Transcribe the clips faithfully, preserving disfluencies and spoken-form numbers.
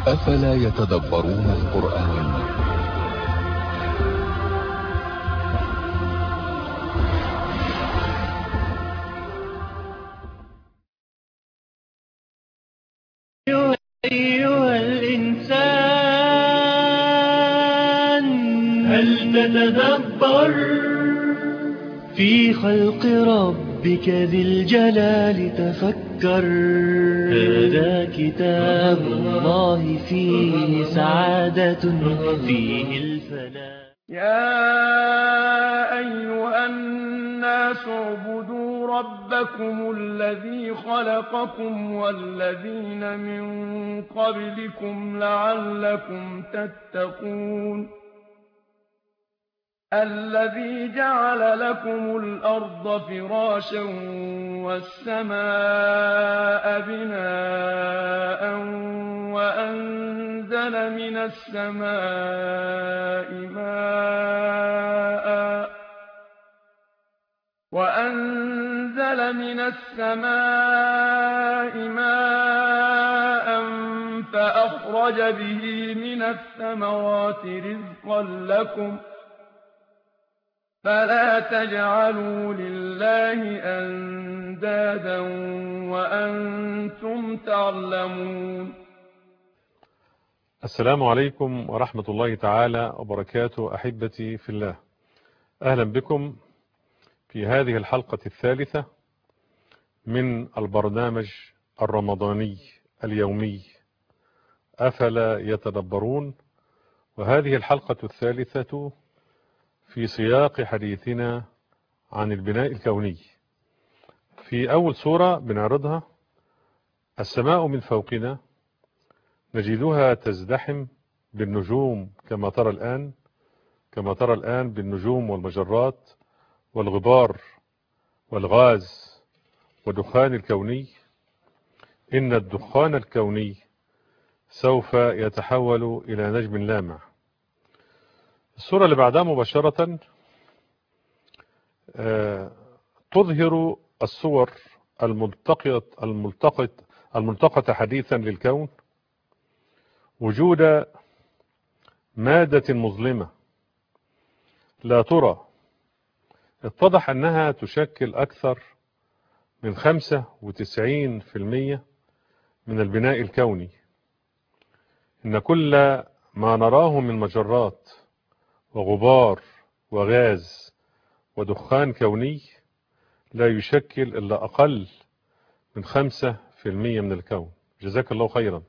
أفلا يتدبرون القرآن؟ أيها الإنسان، هل تتدبر في خلق ربك ذي الجلال؟ تفكر، هذا كتاب الله فيه سعادة، فيه الفلاح. يا أيها الناس اعبدوا ربكم الذي خلقكم والذين من قبلكم لعلكم تتقون الذي جعل لكم الأرض فراشا والسماء بناء وأنزل من السماء ماء وأنزل من السماء ماء فأخرج به من الثمرات رزقا لكم فلا تجعلوا لله أندادا وأنتم تعلمون. السلام عليكم ورحمة الله تعالى وبركاته. أحبتي في الله، أهلا بكم في هذه الحلقة الثالثة من البرنامج الرمضاني اليومي أفلا يتدبرون، وهذه الحلقة الثالثة في سياق حديثنا عن البناء الكوني. في أول سورة بنعرضها، السماء من فوقنا نجدها تزدحم بالنجوم كما ترى الآن كما ترى الآن بالنجوم والمجرات والغبار والغاز والدخان الكوني. إن الدخان الكوني سوف يتحول إلى نجم لامع. السورة اللي بعدها مباشرة تظهر الصور الملتقطة الملتقط الملتقطة حديثا للكون، وجود مادة مظلمة لا ترى، اتضح أنها تشكل أكثر من خمسة وتسعين بالمئة من البناء الكوني. إن كل ما نراه من مجرات وغبار وغاز ودخان كوني لا يشكل إلا أقل من خمسة في المية من الكون. جزاك الله خيرا.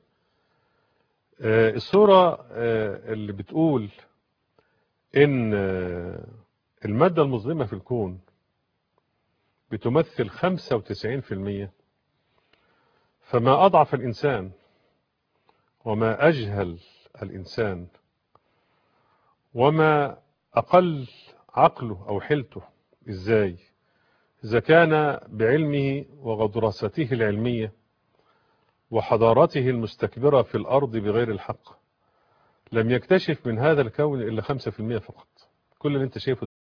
السورة اللي بتقول إن المادة المظلمة في الكون بتمثل خمسة وتسعين بالمئة، فما أضعف الإنسان وما أجهل الإنسان وما أقل عقله أو حيلته إزاي إذا كان بعلمه ودراسته العلمية وحضارته المستكبرة في الأرض بغير الحق لم يكتشف من هذا الكون إلا خمسة في المئة فقط. كل اللي انت شايفه